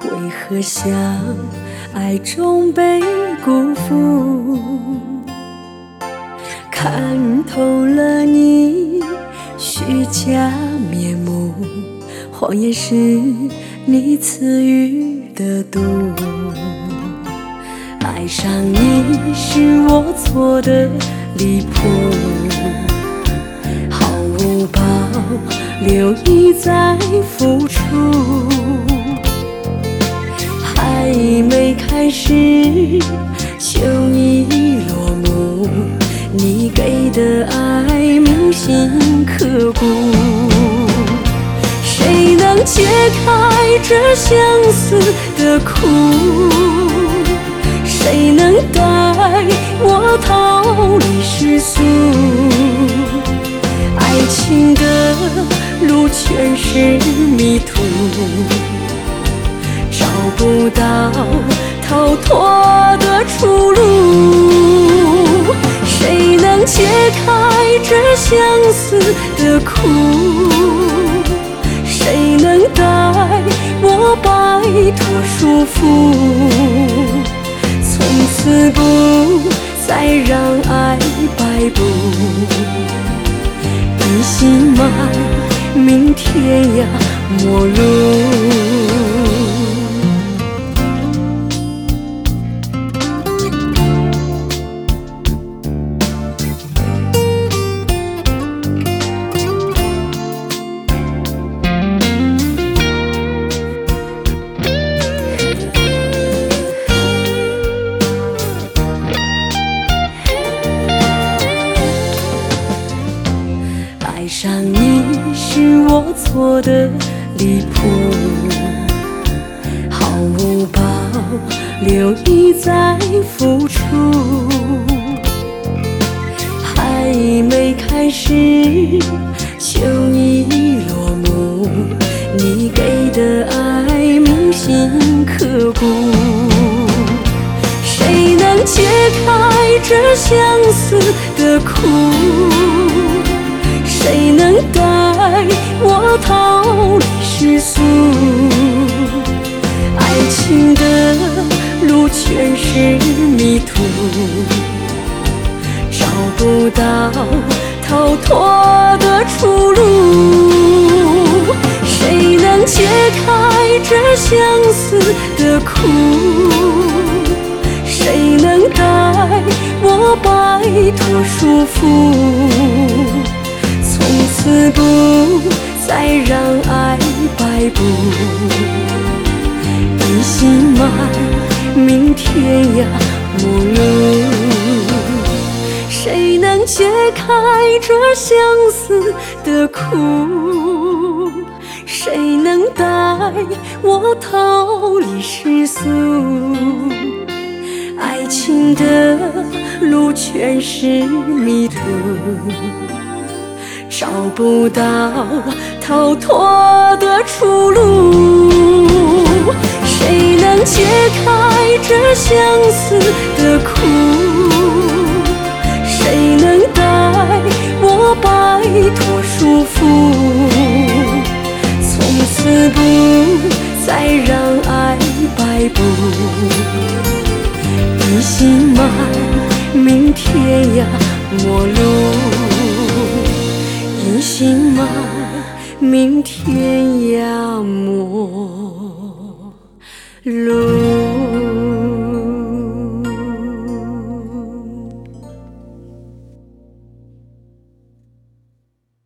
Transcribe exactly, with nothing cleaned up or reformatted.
为何相爱中被辜负？看透了你虚假面目，谎言是你赐予的毒。爱上你是我错的离谱，毫无保留一再付出。还没开始就已落幕，你给的爱铭心刻骨。谁能解开这相思的苦？谁能带我逃离世俗？爱情的路全是迷途，找不到逃脱的出路。谁能解开这相思的苦？谁能带我摆脱束缚？从此不再让爱摆布，一心埋名天涯陌路。爱上你是我错的离谱，毫无保留一再付出。还没开始就已落幕，你给的爱铭心刻骨。谁能解开这相思的苦？谁能带我逃离世俗？爱情的路全是迷途，找不到逃脱的出路。谁能解开这相思的苦？谁能带我摆脱束缚？从此不再让爱摆布，一心埋名天涯陌路。谁能解开这相思的苦？谁能带我逃离世俗？爱情的路全是迷途，找不到逃脱的出路。谁能解开这相思的苦？谁能带我摆脱束缚？从此不再让爱摆布，一心埋名天涯陌路。一心埋名天涯陌路。